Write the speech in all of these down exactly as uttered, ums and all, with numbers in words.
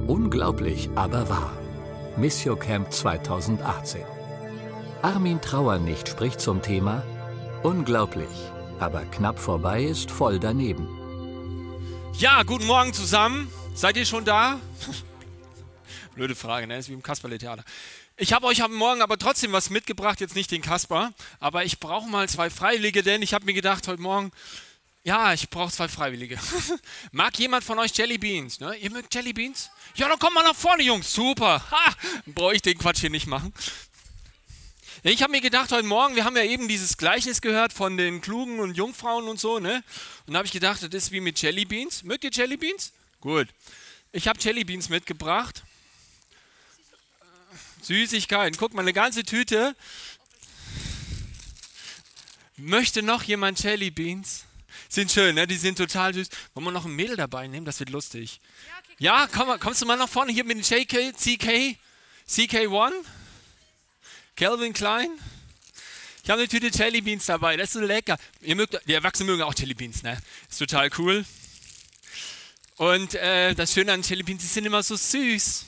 Unglaublich, aber wahr. Missio Camp zweitausendachtzehn. Armin Trauernicht spricht zum Thema Unglaublich, aber knapp vorbei ist voll daneben. Ja, guten Morgen zusammen. Seid ihr schon da? Blöde Frage, ne? Ist wie im Kasperle-Theater. Ich habe euch am Morgen aber trotzdem was mitgebracht, jetzt nicht den Kasper, aber ich brauche mal zwei Freiwillige, denn ich habe mir gedacht heute Morgen, ja, ich brauche zwei Freiwillige. Mag jemand von euch Jelly Beans? Ne? Ihr mögt Jelly Beans? Ja, dann kommt mal nach vorne, Jungs. Super. Ha, brauche ich den Quatsch hier nicht machen. Ich habe mir gedacht heute Morgen, wir haben ja eben dieses Gleichnis gehört von den Klugen und Jungfrauen und so, ne? Und da habe ich gedacht, das ist wie mit Jelly Beans. Mögt ihr Jelly Beans? Gut. Ich habe Jelly Beans mitgebracht. Süßigkeiten. Guck mal, eine ganze Tüte. Möchte noch jemand Jelly Beans? Sind schön, ne? Die sind total süß. Wollen wir noch ein Mädel dabei nehmen? Das wird lustig. Ja, komm, kommst du mal nach vorne hier mit dem J K, C K, C K eins? Calvin Klein? Ich habe eine Tüte Jelly Beans dabei. Das ist so lecker. Ihr mögt, die Erwachsenen mögen auch Jelly Beans, ne? Ist total cool. Und äh, das Schöne an Jelly Beans, die sind immer so süß.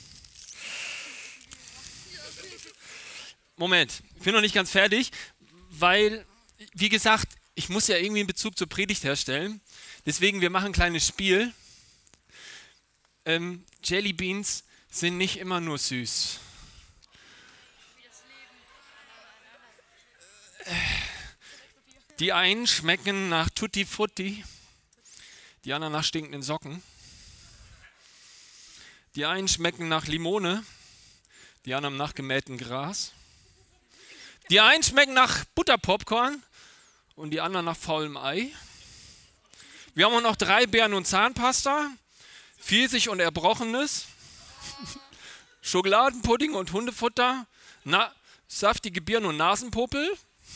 Moment, ich bin noch nicht ganz fertig, weil, wie gesagt, ich muss ja irgendwie einen Bezug zur Predigt herstellen. Deswegen, wir machen ein kleines Spiel. Ähm, Jelly Beans sind nicht immer nur süß. Die einen schmecken nach Tutti Frutti, die anderen nach stinkenden Socken. Die einen schmecken nach Limone, die anderen nach gemähtem Gras. Die einen schmecken nach Butterpopcorn und die anderen nach faulem Ei. Wir haben auch noch drei Beeren und Zahnpasta, Pfirsich und Erbrochenes, Schokoladenpudding und Hundefutter, na, saftige Birnen und Nasenpopel,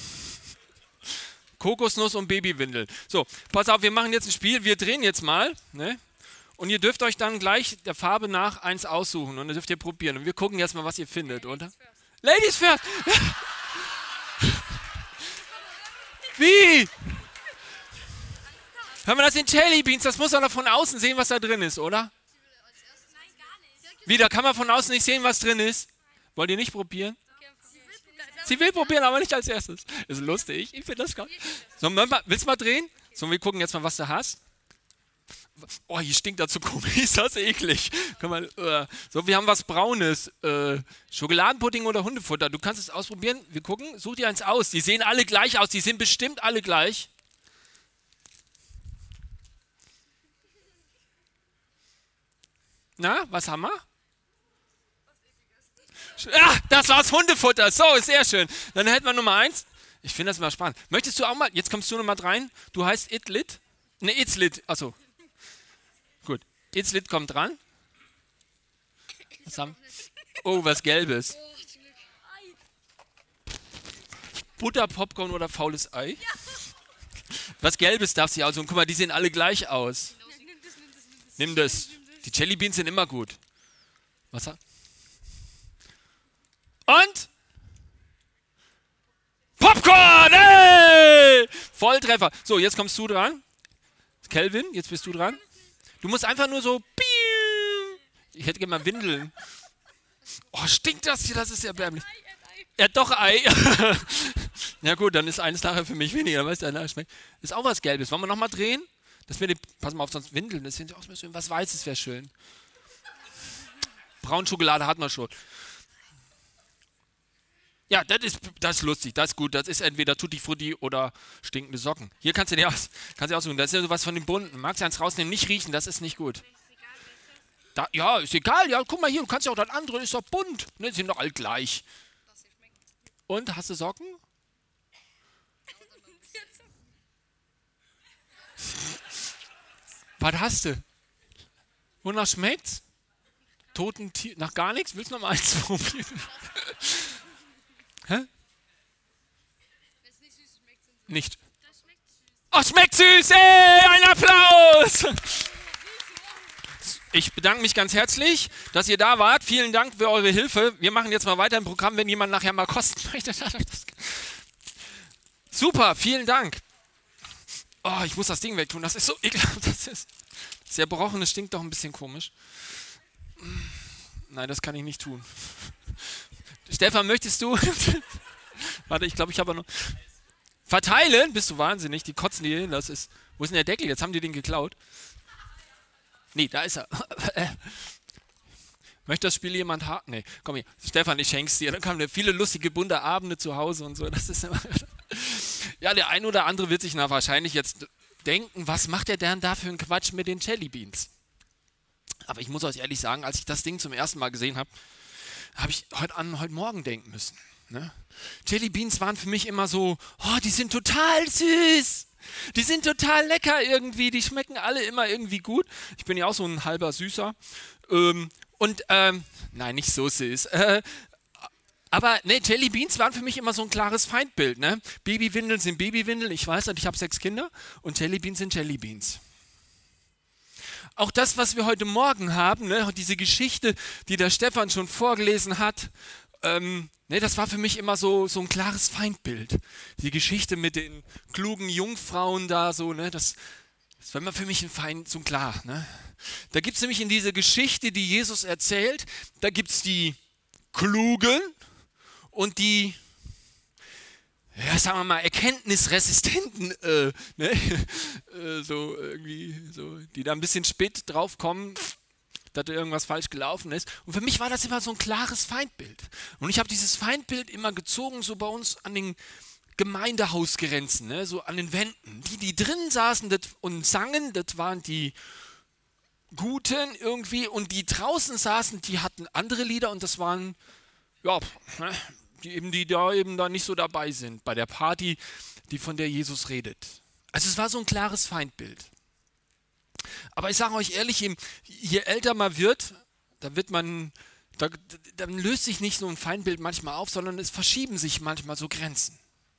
Kokosnuss und Babywindel. So, pass auf, wir machen jetzt ein Spiel, wir drehen jetzt mal, ne? Und ihr dürft euch dann gleich der Farbe nach eins aussuchen und dann dürft ihr probieren. Und wir gucken jetzt mal, was ihr findet, oder? Ladies first! Wie? Hör mal, das sind Jelly Beans, das muss man doch von außen sehen, was da drin ist, oder? Wie, da kann man von außen nicht sehen, was drin ist? Wollt ihr nicht probieren? Sie will probieren, aber nicht als erstes. Das ist lustig, ich finde das geil. So, willst du mal drehen? So, wir gucken jetzt mal, was du hast. Oh, hier stinkt das so komisch, ist das eklig. Guck mal, uh. So, wir haben was Braunes. Äh, Schokoladenpudding oder Hundefutter. Du kannst es ausprobieren. Wir gucken, such dir eins aus. Die sehen alle gleich aus, die sind bestimmt alle gleich. Na, was haben wir? Ah, das war's, Hundefutter. So, ist sehr schön. Dann hätten wir Nummer eins. Ich finde das mal spannend. Möchtest du auch mal, jetzt kommst du noch mal rein. Du heißt Itlit? Ne, Itzlit. Achso. Gut. Itzlit kommt dran. Was haben? Oh, was Gelbes. Butter, Popcorn oder faules Ei? Was Gelbes darf sie aussuchen. Guck mal, die sehen alle gleich aus. Nimm das. Die Jelly Beans sind immer gut. Was hat? Und? Popcorn! Hey! Volltreffer. So, jetzt kommst du dran. Kelvin, jetzt bist du dran. Du musst einfach nur so... Ich hätte gerne mal Windeln. Oh, stinkt das hier? Das ist erbärmlich. Ja, doch Ei. Ja gut, dann ist eines nachher für mich weniger. Weißt du, schmeckt. Ist auch was Gelbes. Wollen wir nochmal drehen? Das die, pass mal auf, sonst Windeln. Das sind auch so schön. Was Weißes wäre schön. Braunschokolade hat man schon. Ja, das ist, das ist lustig, das ist gut. Das ist entweder Tutti Frutti oder stinkende Socken. Hier kannst du dir aus, kannst du aussuchen. Das ist ja sowas von den Bunten. Magst du eins rausnehmen? Nicht riechen, das ist nicht gut. Da, ja, ist egal. Ja, guck mal hier, du kannst ja auch das andere, ist doch bunt. Ne, die sind doch alle gleich. Und, hast du Socken? Was hast du? Wonach schmeckt's? Toten Tier, nach gar nichts? Willst du noch mal eins probieren? Hä? Nicht. Oh, schmeckt süß! Ey, ein Applaus! Ich bedanke mich ganz herzlich, dass ihr da wart. Vielen Dank für eure Hilfe. Wir machen jetzt mal weiter im Programm, wenn jemand nachher mal kosten möchte. Super, vielen Dank. Oh, ich muss das Ding wegtun. Das ist so ekelhaft. Das ist sehr brochen, das stinkt doch ein bisschen komisch. Nein, das kann ich nicht tun. Stefan, möchtest du? Warte, ich glaube, ich habe noch... Verteilen? Bist du wahnsinnig? Die kotzen hier hin. Das ist... Wo ist denn der Deckel? Jetzt haben die den geklaut. Nee, da ist er. Möchte das Spiel jemand haben? Nee, komm hier. Stefan, ich schenk's dir. Dann kamen viele lustige, bunte Abende zu Hause und so. Das ist immer... Ja, der ein oder andere wird sich na wahrscheinlich jetzt denken, was macht der denn da für einen Quatsch mit den Jelly Beans? Aber ich muss euch ehrlich sagen, als ich das Ding zum ersten Mal gesehen habe, habe ich heute an heute Morgen denken müssen. Ne? Jelly Beans waren für mich immer so, oh, die sind total süß. Die sind total lecker irgendwie. Die schmecken alle immer irgendwie gut. Ich bin ja auch so ein halber Süßer. Ähm, und, ähm, nein, nicht so süß. Äh, aber ne, Jelly Beans waren für mich immer so ein klares Feindbild. Ne? Babywindeln sind Babywindeln. Ich weiß, ich habe sechs Kinder. Und Jelly Beans sind Jelly Beans. Auch das, was wir heute Morgen haben, ne, diese Geschichte, die der Stefan schon vorgelesen hat, ähm, ne, das war für mich immer so, so ein klares Feindbild. Die Geschichte mit den klugen Jungfrauen da, so, ne, das, das war immer für mich ein Feind, so klar. Ne. Da gibt es nämlich in dieser Geschichte, die Jesus erzählt, da gibt es die Klugen und die, ja, sagen wir mal, erkenntnisresistenten, äh, ne? äh, so irgendwie, so, die da ein bisschen spät drauf kommen, dass da irgendwas falsch gelaufen ist. Und für mich war das immer so ein klares Feindbild. Und ich habe dieses Feindbild immer gezogen, so bei uns an den Gemeindehausgrenzen, ne? So an den Wänden. Die, die drin saßen das, und sangen, das waren die Guten irgendwie. Und die draußen saßen, die hatten andere Lieder und das waren, ja, ne? Die eben, die da eben da nicht so dabei sind, bei der Party, die von der Jesus redet. Also es war so ein klares Feindbild. Aber ich sage euch ehrlich, je älter man wird, da wird man, da, dann löst sich nicht so ein Feindbild manchmal auf, sondern es verschieben sich manchmal so Grenzen.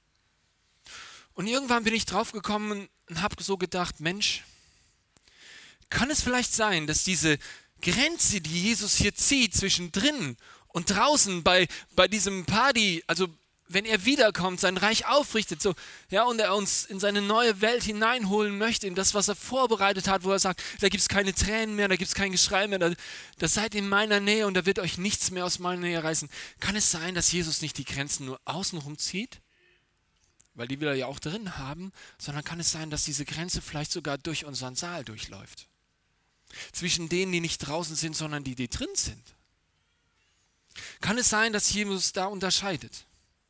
Und irgendwann bin ich drauf gekommen und habe so gedacht, Mensch, kann es vielleicht sein, dass diese Grenze, die Jesus hier zieht zwischen drinnen und draußen bei, bei diesem Party, also wenn er wiederkommt, sein Reich aufrichtet, so, ja, und er uns in seine neue Welt hineinholen möchte, in das, was er vorbereitet hat, wo er sagt, da gibt es keine Tränen mehr, da gibt es kein Geschrei mehr, da, da seid in meiner Nähe und da wird euch nichts mehr aus meiner Nähe reißen. Kann es sein, dass Jesus nicht die Grenzen nur außenrum zieht, weil die will er ja auch drin haben, sondern kann es sein, dass diese Grenze vielleicht sogar durch unseren Saal durchläuft? Zwischen denen, die nicht draußen sind, sondern die, die drin sind. Kann es sein, dass Jesus da unterscheidet?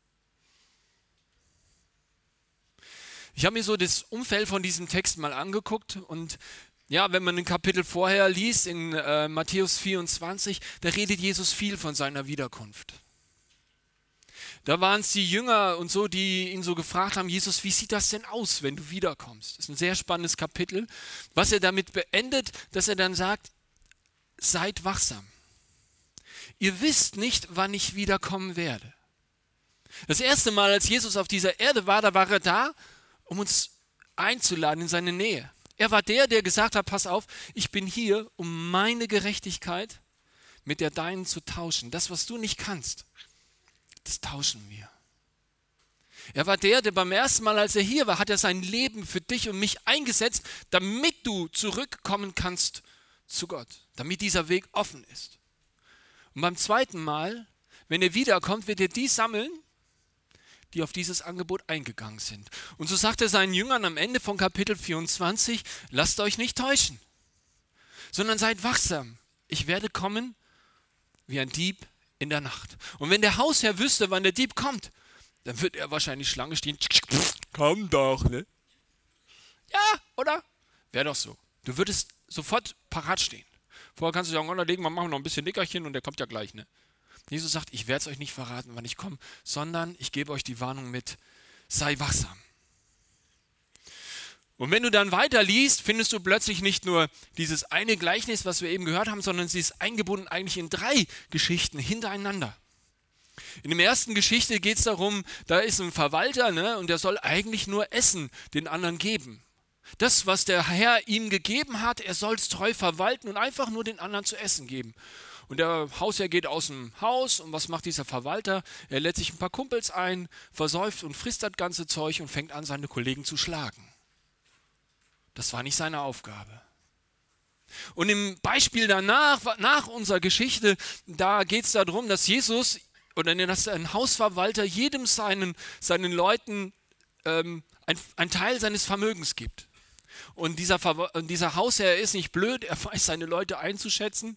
Ich habe mir so das Umfeld von diesem Text mal angeguckt und ja, wenn man ein Kapitel vorher liest, in äh, Matthäus vierundzwanzig, da redet Jesus viel von seiner Wiederkunft. Da waren es die Jünger und so, die ihn so gefragt haben, Jesus, wie sieht das denn aus, wenn du wiederkommst? Das ist ein sehr spannendes Kapitel, was er damit beendet, dass er dann sagt, seid wachsam. Ihr wisst nicht, wann ich wiederkommen werde. Das erste Mal, als Jesus auf dieser Erde war, da war er da, um uns einzuladen in seine Nähe. Er war der, der gesagt hat, pass auf, ich bin hier, um meine Gerechtigkeit mit der deinen zu tauschen. Das, was du nicht kannst, das tauschen wir. Er war der, der beim ersten Mal, als er hier war, hat er sein Leben für dich und mich eingesetzt, damit du zurückkommen kannst zu Gott, damit dieser Weg offen ist. Und beim zweiten Mal, wenn er wiederkommt, wird er die sammeln, die auf dieses Angebot eingegangen sind. Und so sagt er seinen Jüngern am Ende von Kapitel vierundzwanzig, lasst euch nicht täuschen, sondern seid wachsam. Ich werde kommen wie ein Dieb in der Nacht. Und wenn der Hausherr wüsste, wann der Dieb kommt, dann wird er wahrscheinlich Schlange stehen. Komm doch, ne? Ja, oder? Wäre doch so. Du würdest sofort parat stehen. Vorher kannst du sagen, oh, da legen wir machen noch ein bisschen Nickerchen und der kommt ja gleich, ne? Jesus sagt, ich werde es euch nicht verraten, wann ich komme, sondern ich gebe euch die Warnung mit, sei wachsam. Und wenn du dann weiter liest, findest du plötzlich nicht nur dieses eine Gleichnis, was wir eben gehört haben, sondern sie ist eingebunden eigentlich in drei Geschichten hintereinander. In der ersten Geschichte geht es darum, da ist ein Verwalter, ne, und der soll eigentlich nur Essen den anderen geben. Das, was der Herr ihm gegeben hat, er soll es treu verwalten und einfach nur den anderen zu essen geben. Und der Hausherr geht aus dem Haus und was macht dieser Verwalter? Er lädt sich ein paar Kumpels ein, versäuft und frisst das ganze Zeug und fängt an, seine Kollegen zu schlagen. Das war nicht seine Aufgabe. Und im Beispiel danach, nach unserer Geschichte, da geht es darum, dass Jesus oder dass ein Hausverwalter jedem seinen, seinen Leuten ähm, ein, ein Teil seines Vermögens gibt. Und dieser, dieser Hausherr ist nicht blöd, er weiß seine Leute einzuschätzen.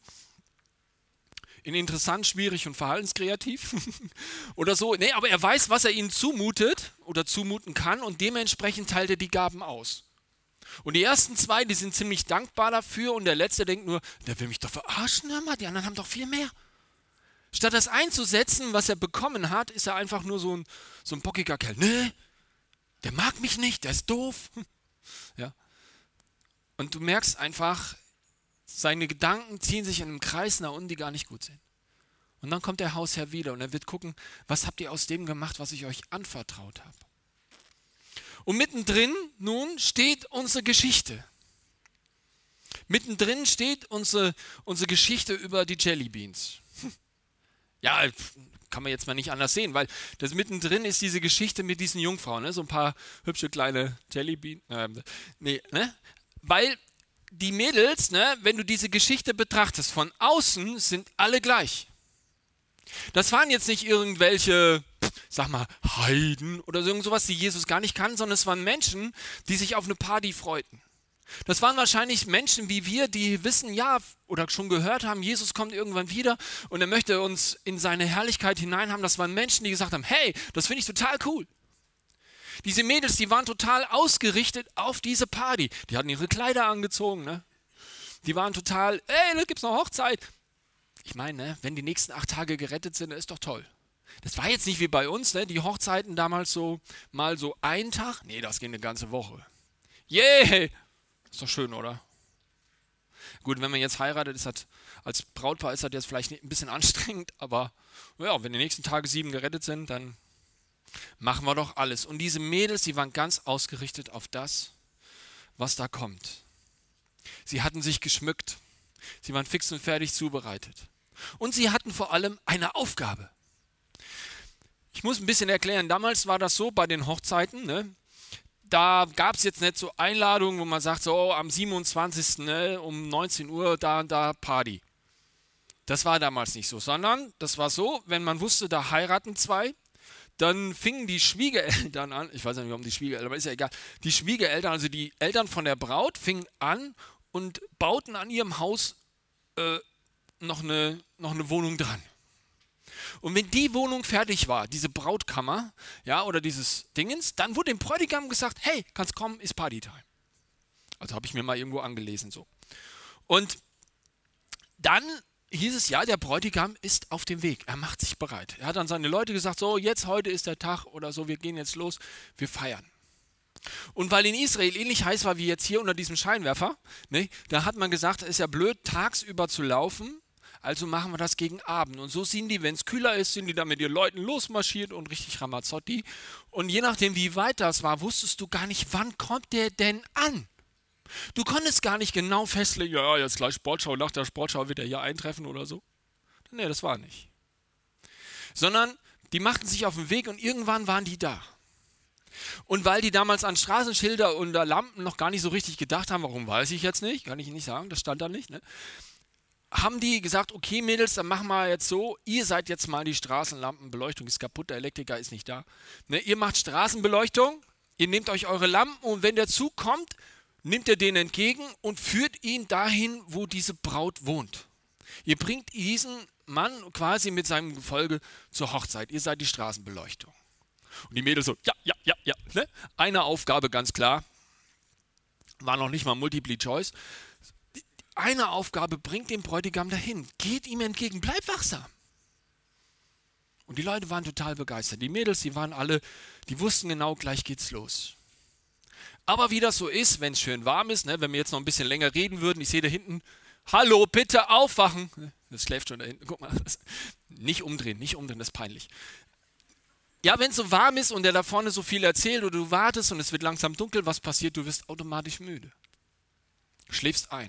In interessant, schwierig und verhaltenskreativ oder so. Nee, aber er weiß, was er ihnen zumutet oder zumuten kann und dementsprechend teilt er die Gaben aus. Und die ersten zwei, die sind ziemlich dankbar dafür und der letzte denkt nur, der will mich doch verarschen, hör mal, die anderen haben doch viel mehr. Statt das einzusetzen, was er bekommen hat, ist er einfach nur so ein, so ein bockiger Kerl. Nee, der mag mich nicht, der ist doof. Ja. Und du merkst einfach, seine Gedanken ziehen sich in einem Kreis nach unten, die gar nicht gut sind. Und dann kommt der Hausherr wieder und er wird gucken, was habt ihr aus dem gemacht, was ich euch anvertraut habe. Und mittendrin nun steht unsere Geschichte. Mittendrin steht unsere, unsere Geschichte über die Jellybeans. Ja, kann man jetzt mal nicht anders sehen, weil das mittendrin ist diese Geschichte mit diesen Jungfrauen, ne? So ein paar hübsche kleine Jellybeans. Äh, nee, ne? Weil die Mädels, ne, wenn du diese Geschichte betrachtest, von außen sind alle gleich. Das waren jetzt nicht irgendwelche, sag mal, Heiden oder so irgend sowas, die Jesus gar nicht kann, sondern es waren Menschen, die sich auf eine Party freuten. Das waren wahrscheinlich Menschen wie wir, die wissen, ja, oder schon gehört haben, Jesus kommt irgendwann wieder und er möchte uns in seine Herrlichkeit hineinhaben. Das waren Menschen, die gesagt haben, hey, das finde ich total cool. Diese Mädels, die waren total ausgerichtet auf diese Party. Die hatten ihre Kleider angezogen, ne? Die waren total, ey, da gibt's noch Hochzeit. Ich meine, ne, wenn die nächsten acht Tage gerettet sind, ist doch toll. Das war jetzt nicht wie bei uns, ne? Die Hochzeiten damals so, mal so ein Tag. Nee, das ging eine ganze Woche. Yeah! Ist doch schön, oder? Gut, wenn man jetzt heiratet, ist das, als Brautpaar ist das jetzt vielleicht ein bisschen anstrengend, aber ja, wenn die nächsten Tage sieben gerettet sind, dann machen wir doch alles. Und diese Mädels, die waren ganz ausgerichtet auf das, was da kommt. Sie hatten sich geschmückt. Sie waren fix und fertig zubereitet. Und sie hatten vor allem eine Aufgabe. Ich muss ein bisschen erklären, damals war das so bei den Hochzeiten, ne? Da gab es jetzt nicht so Einladungen, wo man sagt, so am siebenundzwanzigsten Ne, um neunzehn Uhr da und da Party. Das war damals nicht so, sondern das war so, wenn man wusste, da heiraten zwei, dann fingen die Schwiegereltern an, ich weiß nicht, warum die Schwiegereltern, aber ist ja egal, die Schwiegereltern, also die Eltern von der Braut, fingen an und bauten an ihrem Haus äh, noch, eine, noch eine Wohnung dran. Und wenn die Wohnung fertig war, diese Brautkammer, ja, oder dieses Dingens, dann wurde dem Bräutigam gesagt, hey, kannst kommen, ist Partytime. Also habe ich mir mal irgendwo angelesen so. Und dann hieß es, ja, der Bräutigam ist auf dem Weg, er macht sich bereit. Er hat an seine Leute gesagt, so, jetzt, heute ist der Tag oder so, wir gehen jetzt los, wir feiern. Und weil in Israel ähnlich heiß war wie jetzt hier unter diesem Scheinwerfer, ne, da hat man gesagt, es ist ja blöd, tagsüber zu laufen, also machen wir das gegen Abend. Und so sind die, wenn es kühler ist, sind die da mit ihren Leuten losmarschiert und richtig Ramazzotti. Und je nachdem, wie weit das war, wusstest du gar nicht, wann kommt der denn an? Du konntest gar nicht genau festlegen, ja, jetzt gleich Sportschau, nach der Sportschau wird er hier eintreffen oder so. Nee, das war nicht. Sondern die machten sich auf den Weg und irgendwann waren die da. Und weil die damals an Straßenschilder und Lampen noch gar nicht so richtig gedacht haben, warum weiß ich jetzt nicht, kann ich nicht sagen, das stand da nicht, ne? Haben die gesagt, okay Mädels, dann machen wir jetzt so, ihr seid jetzt mal die Straßenlampenbeleuchtung, ist kaputt, der Elektriker ist nicht da. Ne, ihr macht Straßenbeleuchtung, ihr nehmt euch eure Lampen und wenn der Zug kommt, nimmt ihr den entgegen und führt ihn dahin, wo diese Braut wohnt. Ihr bringt diesen Mann quasi mit seinem Gefolge zur Hochzeit, ihr seid die Straßenbeleuchtung. Und die Mädels so, ja, ja, ja, ja. Ne? Eine Aufgabe ganz klar, war noch nicht mal Multiple Choice. Eine Aufgabe bringt den Bräutigam dahin, geht ihm entgegen, bleib wachsam. Und die Leute waren total begeistert. Die Mädels, die waren alle, die wussten genau, gleich geht's los. Aber wie das so ist, wenn es schön warm ist, ne, wenn wir jetzt noch ein bisschen länger reden würden, ich sehe da hinten, hallo, bitte aufwachen. Das schläft schon da hinten, guck mal. Das, nicht umdrehen, nicht umdrehen, das ist peinlich. Ja, wenn es so warm ist und der da vorne so viel erzählt oder du wartest und es wird langsam dunkel, was passiert? Du wirst automatisch müde. Schläfst ein.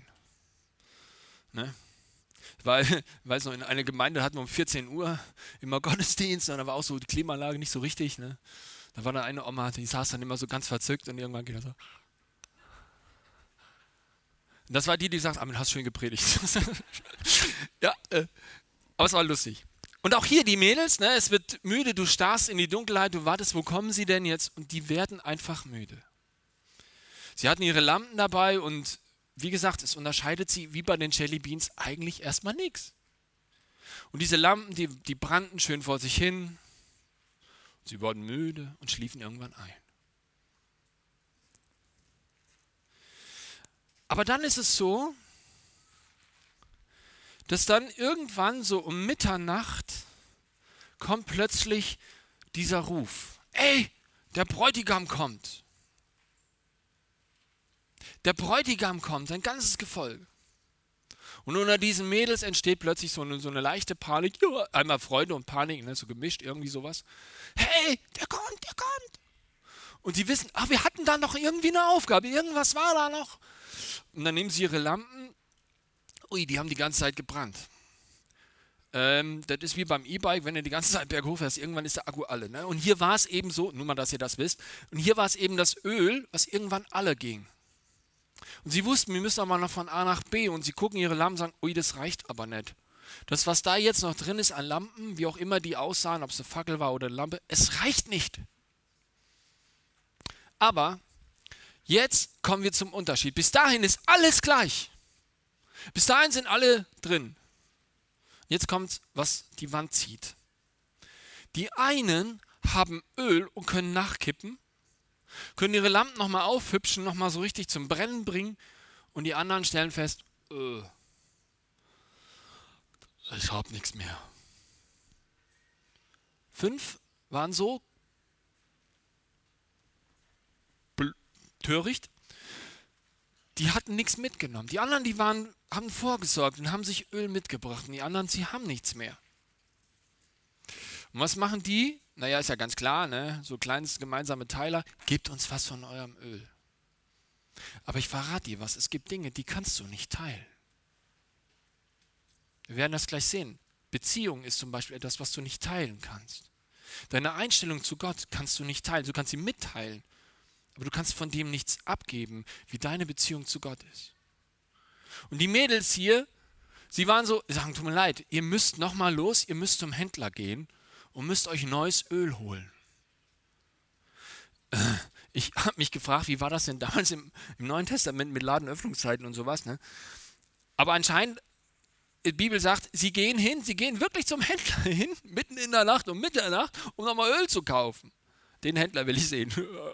Ne? Weil, weiß noch, in einer Gemeinde hatten wir um vierzehn Uhr immer Gottesdienst und da war auch so die Klimaanlage nicht so richtig. Ne? Da war da eine Oma, die saß dann immer so ganz verzückt und irgendwann geht er so. Und das war die, die sagt, ah, du hast schön gepredigt. ja, äh, aber es war lustig. Und auch hier die Mädels, ne, es wird müde, du starrst in die Dunkelheit, du wartest, wo kommen sie denn jetzt? Und die werden einfach müde. Sie hatten ihre Lampen dabei und wie gesagt, es unterscheidet sie wie bei den Jelly Beans eigentlich erstmal nichts. Und diese Lampen, die, die brannten schön vor sich hin. Sie wurden müde und schliefen irgendwann ein. Aber dann ist es so, dass dann irgendwann so um Mitternacht kommt plötzlich dieser Ruf. Ey, der Bräutigam kommt. Der Bräutigam kommt, sein ganzes Gefolge. Und unter diesen Mädels entsteht plötzlich so eine, so eine leichte Panik. Ja, einmal Freude und Panik, ne, so gemischt, irgendwie sowas. Hey, der kommt, der kommt. Und sie wissen, ach, wir hatten da noch irgendwie eine Aufgabe, irgendwas war da noch. Und dann nehmen sie ihre Lampen. Ui, die haben die ganze Zeit gebrannt. Ähm, das ist wie beim E-Bike, wenn du die ganze Zeit berghoch fährst, irgendwann ist der Akku alle. Ne? Und hier war es eben so, nur mal, dass ihr das wisst, und hier war es eben das Öl, was irgendwann alle ging. Und sie wussten, wir müssen aber noch von A nach B und sie gucken ihre Lampen und sagen, ui, das reicht aber nicht. Das, was da jetzt noch drin ist an Lampen, wie auch immer die aussahen, ob es eine Fackel war oder eine Lampe, es reicht nicht. Aber jetzt kommen wir zum Unterschied. Bis dahin ist alles gleich. Bis dahin sind alle drin. Jetzt kommt, was die Wand zieht. Die einen haben Öl und können nachkippen, können ihre Lampen nochmal aufhübschen, nochmal so richtig zum Brennen bringen und die anderen stellen fest, äh, ich habe nichts mehr. Fünf waren so töricht, die hatten nichts mitgenommen. Die anderen, die waren, haben vorgesorgt und haben sich Öl mitgebracht und die anderen, sie haben nichts mehr. Und was machen die? Naja, ist ja ganz klar, ne? So kleines gemeinsame Teiler, gebt uns was von eurem Öl. Aber ich verrate dir was, es gibt Dinge, die kannst du nicht teilen. Wir werden das gleich sehen. Beziehung ist zum Beispiel etwas, was du nicht teilen kannst. Deine Einstellung zu Gott kannst du nicht teilen, du kannst sie mitteilen, aber du kannst von dem nichts abgeben, wie deine Beziehung zu Gott ist. Und die Mädels hier, sie waren so, sagen, tut mir leid, ihr müsst nochmal los, ihr müsst zum Händler gehen und müsst euch neues Öl holen. Ich habe mich gefragt, wie war das denn damals im, im Neuen Testament mit Ladenöffnungszeiten und sowas, ne? Aber anscheinend, die Bibel sagt, sie gehen hin, sie gehen wirklich zum Händler hin, mitten in der Nacht um Mitternacht, um nochmal Öl zu kaufen. Den Händler will ich sehen.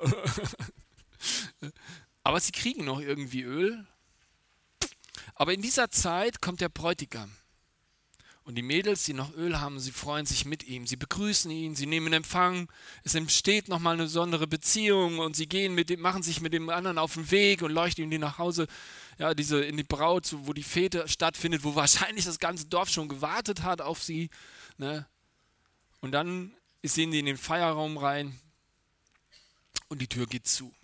Aber sie kriegen noch irgendwie Öl. Aber in dieser Zeit kommt der Bräutigam. Und die Mädels, die noch Öl haben, sie freuen sich mit ihm. Sie begrüßen ihn, sie nehmen Empfang. Es entsteht nochmal eine besondere Beziehung und sie gehen mit dem, machen sich mit dem anderen auf den Weg und leuchten ihm nach Hause, ja, diese, in die Braut, wo die Fete stattfindet, wo wahrscheinlich das ganze Dorf schon gewartet hat auf sie. Ne? Und dann sehen die in den Feierraum rein und die Tür geht zu.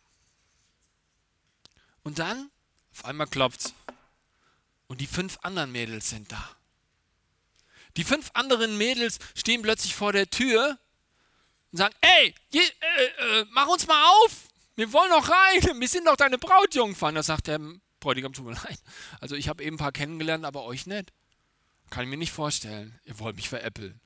Und dann, auf einmal klopft's. Und die fünf anderen Mädels sind da. Die fünf anderen Mädels stehen plötzlich vor der Tür und sagen, ey, je, äh, äh, mach uns mal auf, wir wollen doch rein, wir sind doch deine Brautjungfern. Da sagt der Bräutigam, tut mir leid, also ich habe eben ein paar kennengelernt, aber euch nicht. Kann ich mir nicht vorstellen, ihr wollt mich veräppeln.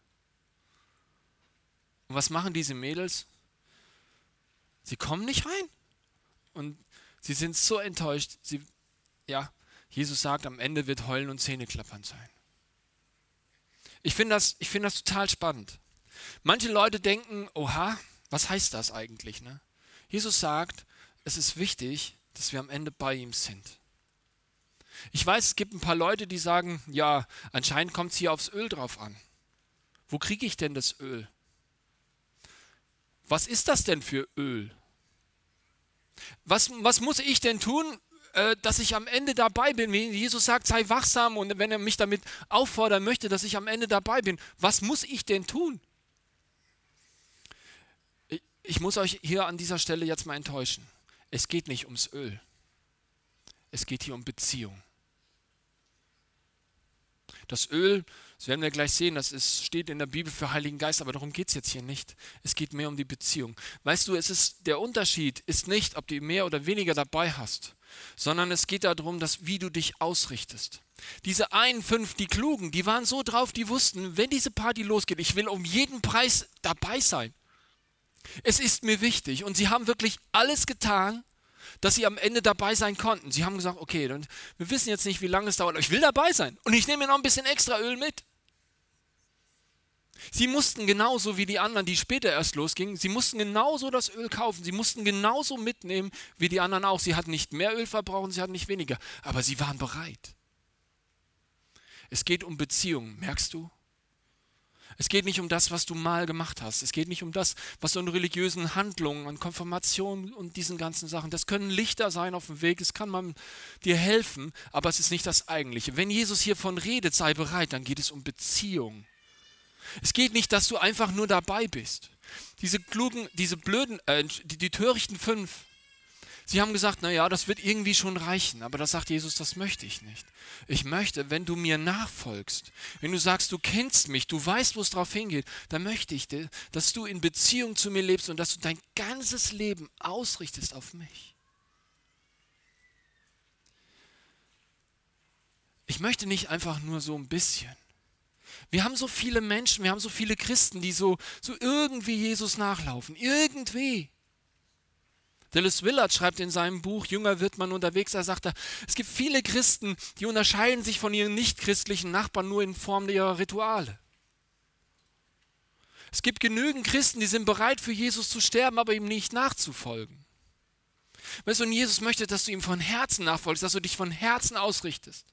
Und was machen diese Mädels? Sie kommen nicht rein und sie sind so enttäuscht. Sie, ja, Jesus sagt, am Ende wird Heulen und Zähneklappern sein. Ich finde das, ich finde das total spannend. Manche Leute denken, oha, was heißt das eigentlich? Ne? Jesus sagt, es ist wichtig, dass wir am Ende bei ihm sind. Ich weiß, es gibt ein paar Leute, die sagen, ja, anscheinend kommt es hier aufs Öl drauf an. Wo kriege ich denn das Öl? Was ist das denn für Öl? Was, was muss ich denn tun, äh, dass ich am Ende dabei bin? Wenn Jesus sagt, sei wachsam und wenn er mich damit auffordern möchte, dass ich am Ende dabei bin, was muss ich denn tun? Ich, ich muss euch hier an dieser Stelle jetzt mal enttäuschen. Es geht nicht ums Öl. Es geht hier um Beziehung. Das Öl, das werden wir gleich sehen, das ist, steht in der Bibel für Heiligen Geist, aber darum geht es jetzt hier nicht. Es geht mehr um die Beziehung. Weißt du, es ist, der Unterschied ist nicht, ob du mehr oder weniger dabei hast. sondern es geht darum, dass, wie du dich ausrichtest. Diese einen fünf, die Klugen, die waren so drauf, die wussten, wenn diese Party losgeht, ich will um jeden Preis dabei sein. Es ist mir wichtig. Und sie haben wirklich alles getan, dass sie am Ende dabei sein konnten. Sie haben gesagt, okay, dann, wir wissen jetzt nicht, wie lange es dauert, aber ich will dabei sein. Und ich nehme mir noch ein bisschen extra Öl mit. Sie mussten genauso wie die anderen, die später erst losgingen, sie mussten genauso das Öl kaufen. Sie mussten genauso mitnehmen wie die anderen auch. Sie hatten nicht mehr Öl verbraucht, sie hatten nicht weniger. Aber sie waren bereit. Es geht um Beziehungen, merkst du? Es geht nicht um das, was du mal gemacht hast. Es geht nicht um das, was so in religiösen Handlungen, an Konfirmation und diesen ganzen Sachen. Das können Lichter sein auf dem Weg, es kann man dir helfen, aber es ist nicht das Eigentliche. Wenn Jesus hiervon redet, sei bereit, dann geht es um Beziehung. Es geht nicht, dass du einfach nur dabei bist. Diese klugen, diese blöden, äh, die, die törichten fünf, sie haben gesagt, naja, das wird irgendwie schon reichen. Aber da sagt Jesus, das möchte ich nicht. Ich möchte, wenn du mir nachfolgst, wenn du sagst, du kennst mich, du weißt, wo es drauf hingeht, dann möchte ich, dass du in Beziehung zu mir lebst und dass du dein ganzes Leben ausrichtest auf mich. Ich möchte nicht einfach nur so ein bisschen. Wir haben so viele Menschen, wir haben so viele Christen, die so, so irgendwie Jesus nachlaufen. Irgendwie. Dallas Willard schreibt in seinem Buch Jünger wird man unterwegs, er sagt, es gibt viele Christen, die unterscheiden sich von ihren nichtchristlichen Nachbarn nur in Form ihrer Rituale. Es gibt genügend Christen, die sind bereit für Jesus zu sterben, aber ihm nicht nachzufolgen. Weißt du, und Jesus möchte, dass du ihm von Herzen nachfolgst, dass du dich von Herzen ausrichtest.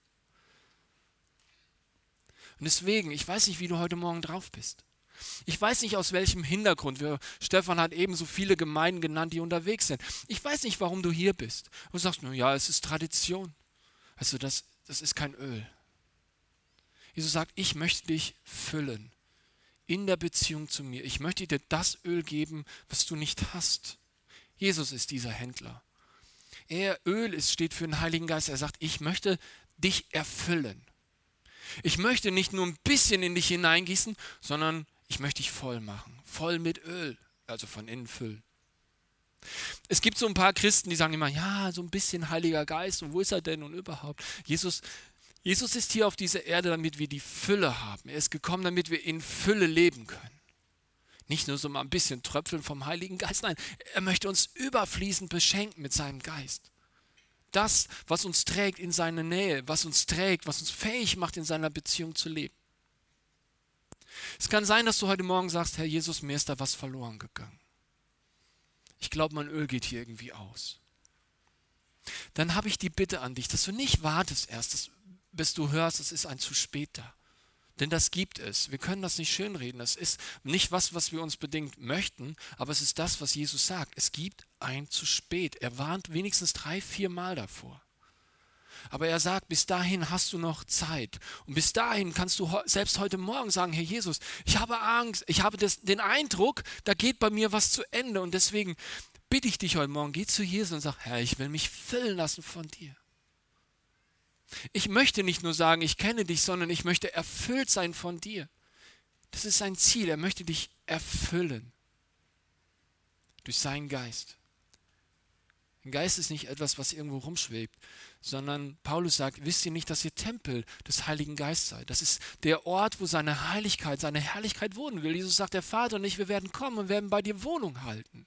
Und deswegen, ich weiß nicht, wie du heute Morgen drauf bist. Ich weiß nicht, aus welchem Hintergrund. Wir, Stefan hat eben so viele Gemeinden genannt, die unterwegs sind. Ich weiß nicht, warum du hier bist. Und du sagst, ja, es ist Tradition. Also das, das ist kein Öl. Jesus sagt, ich möchte dich füllen in der Beziehung zu mir. Ich möchte dir das Öl geben, was du nicht hast. Jesus ist dieser Händler. Er, Öl ist, steht für den Heiligen Geist. Er sagt, ich möchte dich erfüllen. Ich möchte nicht nur ein bisschen in dich hineingießen, sondern ich möchte dich voll machen. Voll mit Öl, also von innen füllen. Es gibt so ein paar Christen, die sagen immer, ja, so ein bisschen Heiliger Geist und wo ist er denn und überhaupt. Jesus, Jesus ist hier auf dieser Erde, damit wir die Fülle haben. Er ist gekommen, damit wir in Fülle leben können. Nicht nur so mal ein bisschen tröpfeln vom Heiligen Geist, nein, er möchte uns überfließend beschenken mit seinem Geist. Das, was uns trägt in seine Nähe, was uns trägt, was uns fähig macht, in seiner Beziehung zu leben. Es kann sein, dass du heute Morgen sagst, Herr Jesus, mir ist da was verloren gegangen. Ich glaube, mein Öl geht hier irgendwie aus. Dann habe ich die Bitte an dich, dass du nicht wartest erst, bis du hörst, es ist ein zu spät da. Denn das gibt es. Wir können das nicht schönreden. Das ist nicht was, was wir uns bedingt möchten, aber es ist das, was Jesus sagt. Es gibt ein zu spät. Er warnt wenigstens drei, vier Mal davor. Aber er sagt, bis dahin hast du noch Zeit. Und bis dahin kannst du selbst heute Morgen sagen, Herr Jesus, ich habe Angst, ich habe das, den Eindruck, da geht bei mir was zu Ende. Und deswegen bitte ich dich heute Morgen, geh zu Jesus und sag, Herr, ich will mich füllen lassen von dir. Ich möchte nicht nur sagen, ich kenne dich, sondern ich möchte erfüllt sein von dir. Das ist sein Ziel. Er möchte dich erfüllen durch seinen Geist. Ein Geist ist nicht etwas, was irgendwo rumschwebt, sondern Paulus sagt, wisst ihr nicht, dass ihr Tempel des Heiligen Geistes seid? Das ist der Ort, wo seine Heiligkeit, seine Herrlichkeit wohnen will. Jesus sagt, der Vater und ich, wir werden kommen und werden bei dir Wohnung halten.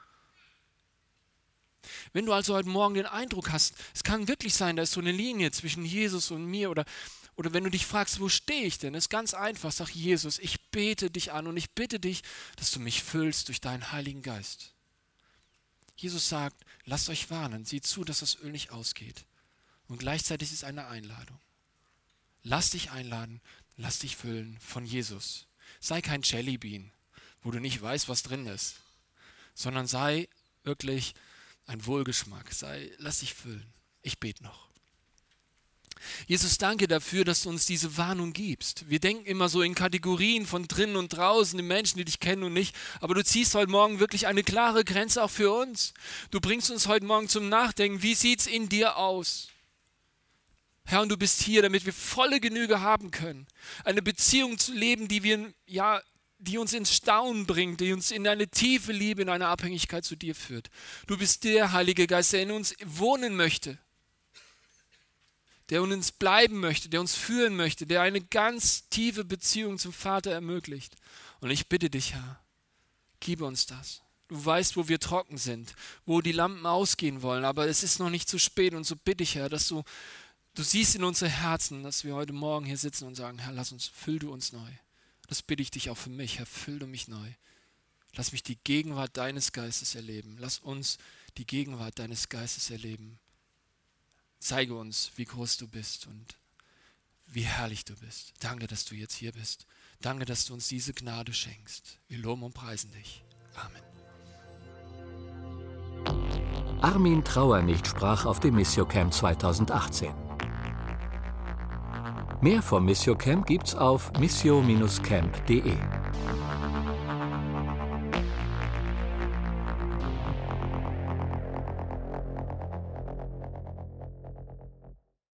Wenn du also heute Morgen den Eindruck hast, es kann wirklich sein, da ist so eine Linie zwischen Jesus und mir oder, oder wenn du dich fragst, wo stehe ich denn, ist ganz einfach, sag Jesus, ich bete dich an und ich bitte dich, dass du mich füllst durch deinen Heiligen Geist. Jesus sagt, lasst euch warnen, seht zu, dass das Öl nicht ausgeht. Und gleichzeitig ist eine Einladung. Lass dich einladen, lass dich füllen von Jesus. Sei kein Jellybean, wo du nicht weißt, was drin ist, sondern sei wirklich ein Wohlgeschmack. Sei, lass dich füllen. Ich bete noch. Jesus, danke dafür, dass du uns diese Warnung gibst. Wir denken immer so in Kategorien von drinnen und draußen, die Menschen, die dich kennen und nicht. Aber du ziehst heute Morgen wirklich eine klare Grenze auch für uns. Du bringst uns heute Morgen zum Nachdenken. Wie sieht es in dir aus? Herr, und du bist hier, damit wir volle Genüge haben können. Eine Beziehung zu leben, die wir, ja, die uns ins Staunen bringt, die uns in eine tiefe Liebe, in eine Abhängigkeit zu dir führt. Du bist der Heilige Geist, der in uns wohnen möchte. der in uns bleiben möchte, der uns führen möchte, der eine ganz tiefe Beziehung zum Vater ermöglicht. Und ich bitte dich, Herr, gib uns das. Du weißt, wo wir trocken sind, wo die Lampen ausgehen wollen, aber es ist noch nicht zu spät. Und so bitte ich, Herr, dass du, du siehst in unsere Herzen, dass wir heute Morgen hier sitzen und sagen, Herr, lass uns, füll du uns neu. Das bitte ich dich auch für mich, Herr, füll du mich neu. Lass mich die Gegenwart deines Geistes erleben. Lass uns die Gegenwart deines Geistes erleben. Zeige uns, wie groß du bist und wie herrlich du bist. Danke, dass du jetzt hier bist. Danke, dass du uns diese Gnade schenkst. Wir loben und preisen dich. Amen. Armin Trauernicht sprach auf dem Missio Camp zweitausendachtzehn. Mehr vom Missio Camp gibt's auf missio Bindestrich camp punkt de.